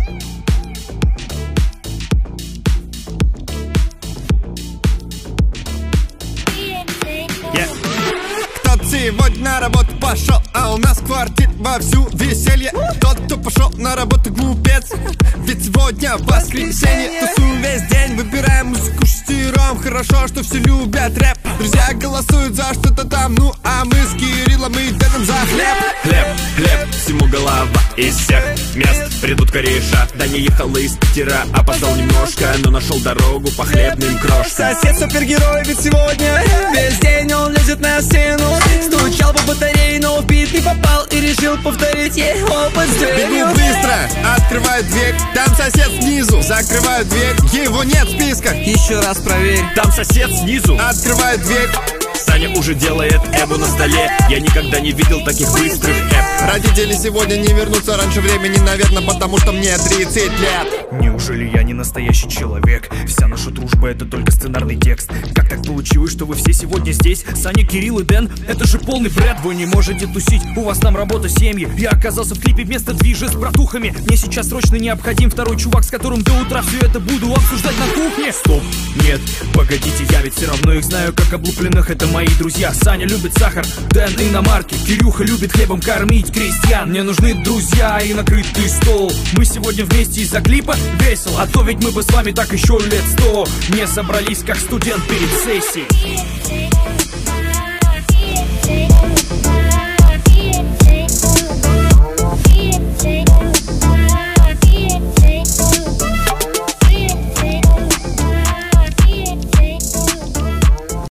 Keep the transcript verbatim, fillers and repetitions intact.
Yeah. Кто-то сегодня на работу пошел, а у нас в квартире вовсю веселье. Тот, кто пошел на работу, глупец, ведь сегодня воскресенье. Тусуем весь день, выбираем музыку шестером. Хорошо, что все любят рэп. Друзья голосуют за что-то там, ну а мы с Кириллом идем за хлеб. Хлеб, хлеб, всему голова из всех мест придут кореша. Да не ехал из Питера, опоздал немножко, но нашел дорогу по хлебным крошкам. Сосед супергерой, ведь сегодня весь день он лезет на стену. Стучал по батарее, но в бит не попал и решил повторить его под дверью. Бегу быстро, открываю дверь, там сосед снизу. Закрываю дверь, его нет в списках. Еще раз проверь. Там сосед снизу. Открываю дверь. Саня уже делает эбу на столе. Я никогда не видел таких быстрых эб. Родители сегодня не вернутся раньше времени, наверное, потому что мне тридцать лет. Неужели я не настоящий человек? Вся наша дружба — это только сценарный текст. Как так получилось, что вы все сегодня здесь? Саня, Кирилл и Дэн, это же полный бред. Вы не можете тусить, у вас там работа, семьи. Я оказался в клипе вместо движа с братухами. Мне сейчас срочно необходим второй чувак, с которым до утра все это буду обсуждать на кухне. Стоп, нет, погодите, я ведь все равно их знаю как облупленных. Это мои друзья. Саня любит сахар, Дэн иномарки, Кирюха любит хлебом кормить крестьян. Мне нужны друзья и накрытый стол. Мы сегодня вместе из-за клипа весело, а то ведь мы бы с вами так еще лет сто не собрались, как студент перед сессией.